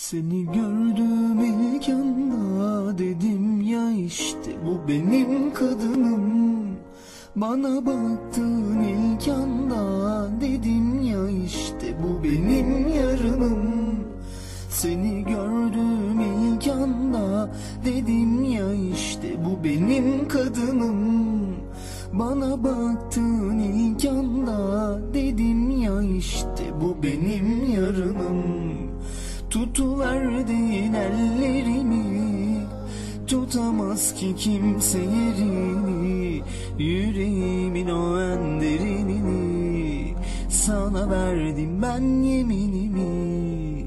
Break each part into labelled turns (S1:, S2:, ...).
S1: Seni gördüğüm ilk anda dedim ya işte bu benim kadınım. Bana baktığın ilk anda dedim ya işte bu benim yarınım. Seni gördüğüm ilk anda dedim ya işte bu benim kadınım. Bana baktığın ilk anda dedim ya işte bu benim yarınım. Tutuverdin ellerimi, tutamaz ki kimse yerini. Yüreğimin o en derinini sana verdim ben yeminimi.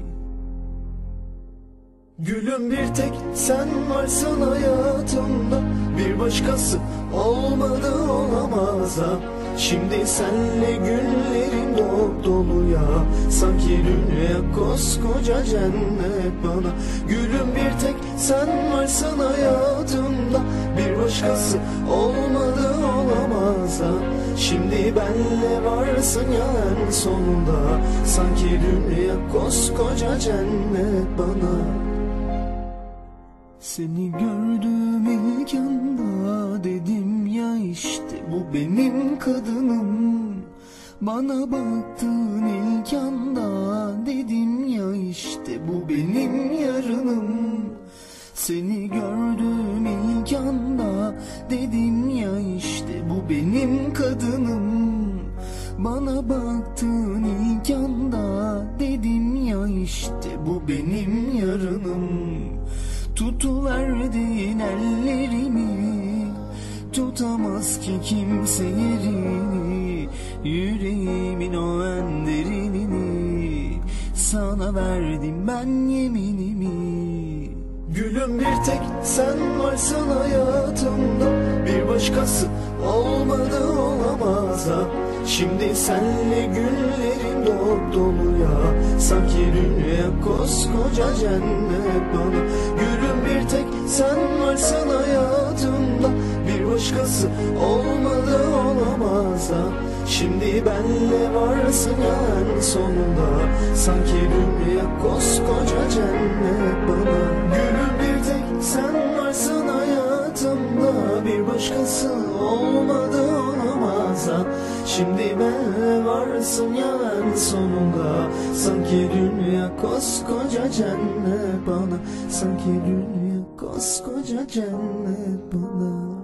S1: Gülüm bir tek sen varsın hayatımda, bir başkası olmadı olamaz ha. Şimdi senle günlerim dop dolu ya, sanki dünya koskoca cennet bana. Gülüm bir tek sen varsın hayatımda, bir başkası olmadı olamaz ha. Şimdi benle varsın ya en sonunda, sanki dünya koskoca cennet bana. Seni gördüğüm ilk anda dedim ya işte bu benim kadınım. Bana baktığın ilk anda dedim ya işte bu benim yarınım. Seni gördüğüm ilk anda dedim ya işte bu benim kadınım. Bana baktığın ilk anda dedim ya işte bu benim yarınım. Tutuverdin ellerimi, tutamaz ki kimse yerini. Yüreğimin o en derinini sana verdim ben yeminimi. Gülüm bir tek sen varsın hayatımda, bir başkası olmadı olamaz ha. Şimdi senle günlerim dop dolu ya, sanki dünya koskoca cennet bana. Gülüm bir tek sen varsın hayatımda, bir başkası olmadı olamaz ha. Şimdi benle varsın ya en sonunda, sanki dünya koskoca cennet bana. Gülüm bir tek sen varsın hayatımda, bir başkası olmadı olamaz ha. Şimdi benle varsın ya en sonunda, sanki dünya koskoca cennet bana. Sanki dünya koskoca cennet bana.